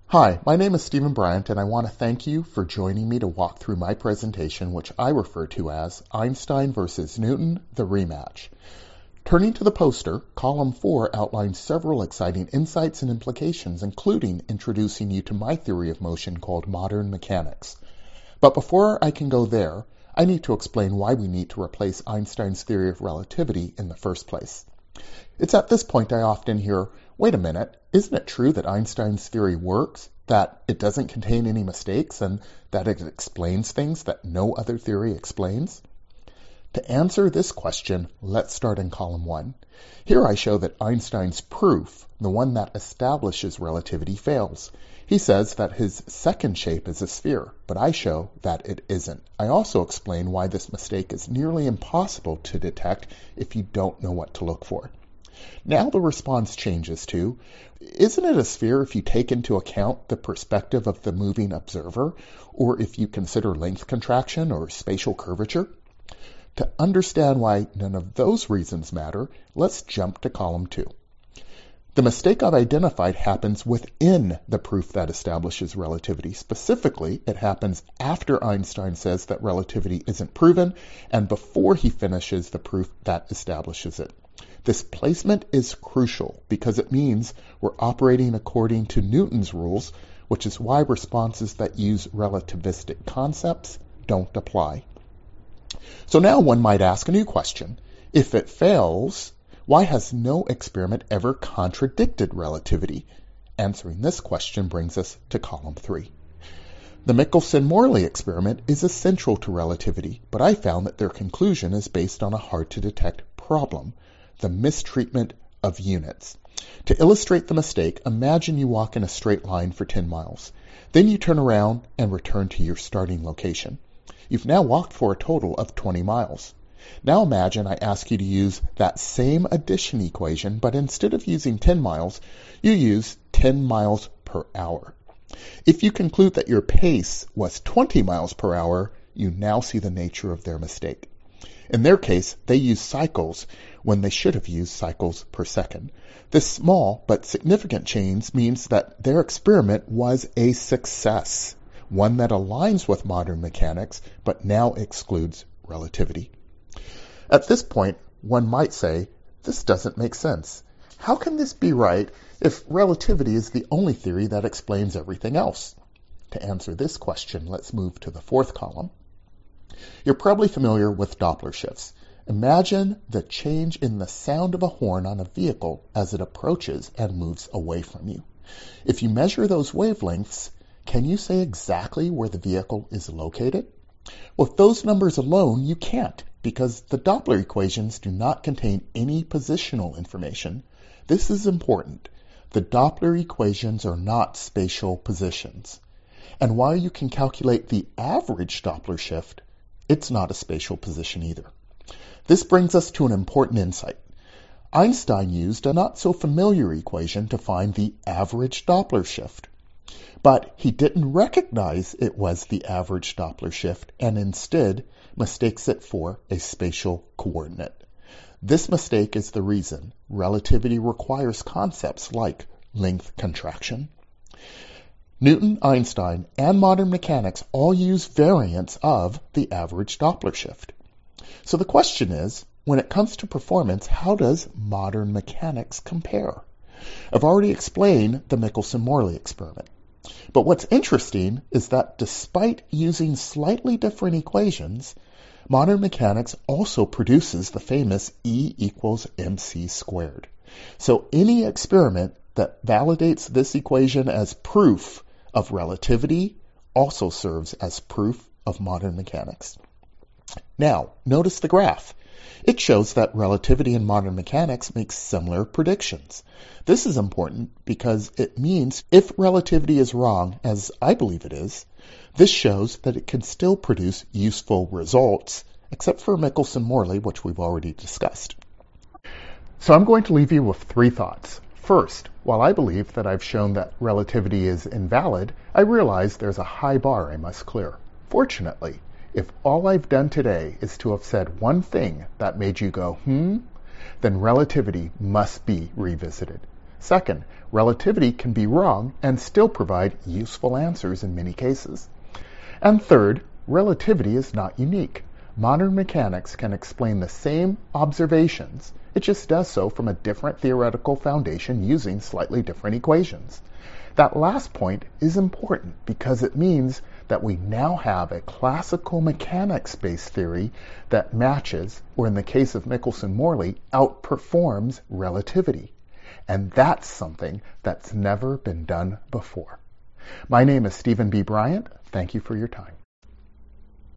Hi, my name is Stephen Bryant, and I want to thank you for joining me to walk through my presentation, which I refer to as Einstein versus Newton, the rematch. Turning to the poster, column 4 outlines several exciting insights and implications, including introducing you to my theory of motion called modern mechanics. But before I can go there, I need to explain why we need to replace Einstein's theory of relativity in the first place. It's at this point I often hear, wait a minute, isn't it true that Einstein's theory works, that it doesn't contain any mistakes, and that it explains things that no other theory explains? To answer this question, let's start in column 1. Here I show that Einstein's proof, the one that establishes relativity, fails. He says that his second shape is a sphere, but I show that it isn't. I also explain why this mistake is nearly impossible to detect if you don't know what to look for. Now the response changes to, isn't it a sphere if you take into account the perspective of the moving observer, or if you consider length contraction or spatial curvature? To understand why none of those reasons matter, let's jump to column 2. The mistake I've identified happens within the proof that establishes relativity. Specifically, it happens after Einstein says that relativity isn't proven and before he finishes the proof that establishes it. This placement is crucial because it means we're operating according to Newton's rules, which is why responses that use relativistic concepts don't apply. So now one might ask a new question. If it fails, why has no experiment ever contradicted relativity? Answering this question brings us to column 3. The Michelson-Morley experiment is essential to relativity, but I found that their conclusion is based on a hard-to-detect problem, the mistreatment of units. To illustrate the mistake, imagine you walk in a straight line for 10 miles. Then you turn around and return to your starting location. You've now walked for a total of 20 miles. Now imagine I ask you to use that same addition equation, but instead of using 10 miles, you use 10 miles per hour. If you conclude that your pace was 20 miles per hour, you now see the nature of their mistake. In their case, they used cycles when they should have used cycles per second. This small but significant change means that their experiment was a success, one that aligns with modern mechanics but now excludes relativity. At this point, one might say, this doesn't make sense. How can this be right if relativity is the only theory that explains everything else? To answer this question, let's move to the 4th column. You're probably familiar with Doppler shifts. Imagine the change in the sound of a horn on a vehicle as it approaches and moves away from you. If you measure those wavelengths, can you say exactly where the vehicle is located? With those numbers alone, you can't, because the Doppler equations do not contain any positional information. This is important. The Doppler equations are not spatial positions. And while you can calculate the average Doppler shift, it's not a spatial position either. This brings us to an important insight. Einstein used a not-so-familiar equation to find the average Doppler shift. But he didn't recognize it was the average Doppler shift and instead mistakes it for a spatial coordinate. This mistake is the reason relativity requires concepts like length contraction. Newton, Einstein, and modern mechanics all use variants of the average Doppler shift. So the question is, when it comes to performance, how does modern mechanics compare? I've already explained the Michelson-Morley experiment. But what's interesting is that despite using slightly different equations, modern mechanics also produces the famous E equals mc squared. So any experiment that validates this equation as proof of relativity also serves as proof of modern mechanics. Now, notice the graph. It shows that relativity and modern mechanics make similar predictions. This is important because it means if relativity is wrong, as I believe it is, this shows that it can still produce useful results, except for Michelson-Morley, which we've already discussed. So I'm going to leave you with 3 thoughts. First, while I believe that I've shown that relativity is invalid, I realize there's a high bar I must clear. Fortunately, if all I've done today is to have said one thing that made you go, then relativity must be revisited. Second, Relativity can be wrong and still provide useful answers in many cases. And third, relativity is not unique. Modern mechanics can explain the same observations. It just does so from a different theoretical foundation using slightly different equations. That last point is important because it means that we now have a classical mechanics-based theory that matches, or in the case of Michelson-Morley, outperforms relativity. And that's something that's never been done before. My name is Stephen B. Bryant. Thank you for your time.